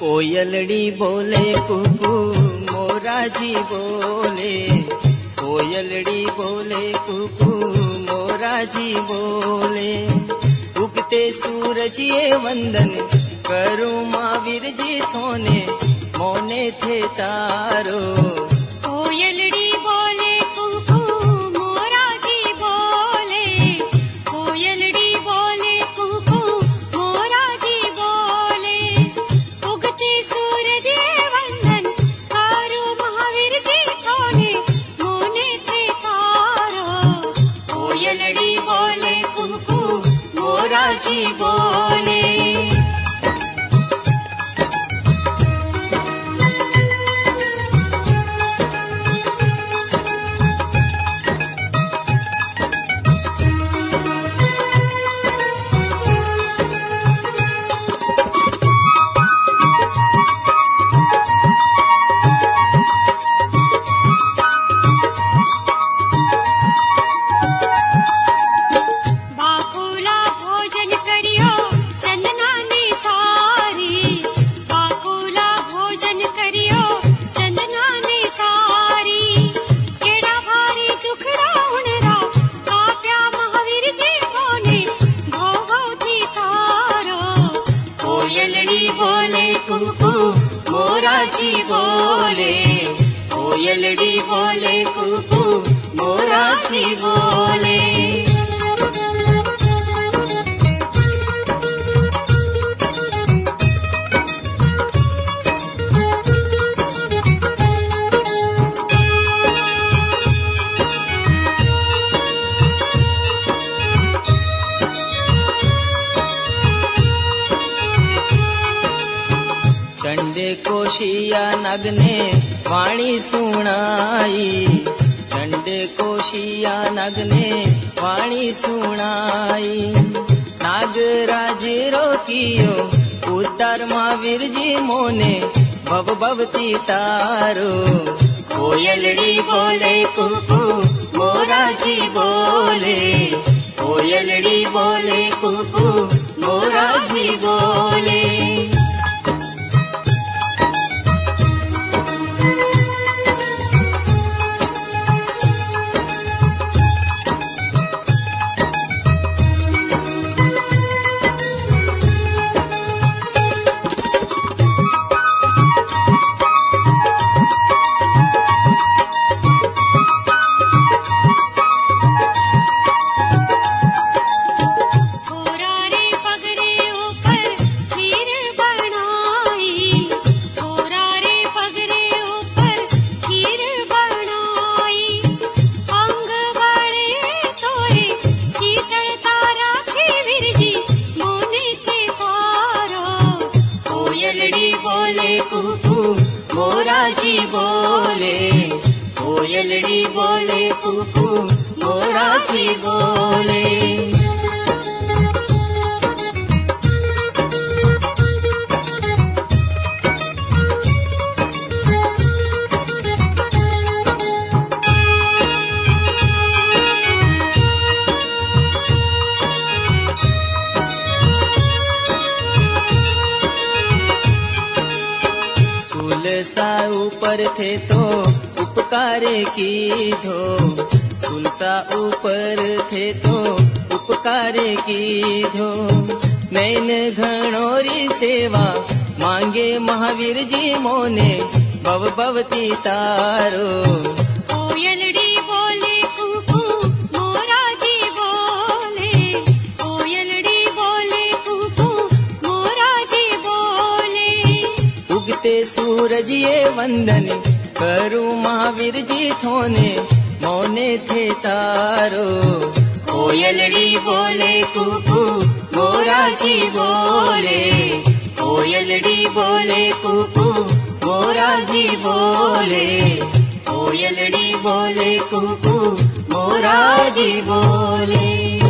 कोयलड़ी बोले कुकू मोरा जी बोले, कोयलड़ी बोले कुकू मोरा जी बोले। उगते सूरज ये वंदन करूं महावीर जी थोने, मोने थे तारो। कोयलड़ी बोले कुकू मोरा जी बोले, कोयलड़ी बोले कुकू मोरा जी बोले। उगते सूरज ये वंदन करूं महावीर जी थोने, मोने थे तारो। कोयलड़ी बोले कुकू मोरा जी बोले। कोयलड़ी बोले कुकू मोरा जी बोले। चंडे कोशिया नगने वाणी सुनाई, चंडे कोशिया नगने वाणी सुनाई। नागराज रोकियो उद्धार महावीर जी मोने, भव भवती तारो। कोयलड़ी बोले कुकू मोरा जी बोले, कोयलड़ी बोले कुकू मोरा जी बोले। मोरा जी बोले, कोयलड़ी बोले कुकू मोरा जी बोले। सुलसा ऊपर थे तो उपकारे की धो, सुलसा ऊपर थे तो उपकारे की धो। नैन घणोरी सेवा मांगे महावीर जी मोने, भव भवती तारो। कोयलड़ी बोले कुकू मोरा जी बोले, कोयलड़ी बोले कुकू मोरा जी बोले। उगते सूरज ये वंदन करूं महावीर जी थोने, मोने थे तारो। कोयलड़ी बोले कुकू मोरा जी बोले, कोयलड़ी बोले कुकू मोरा जी बोले, कोयलड़ी बोले कुकू मोरा जी बोले।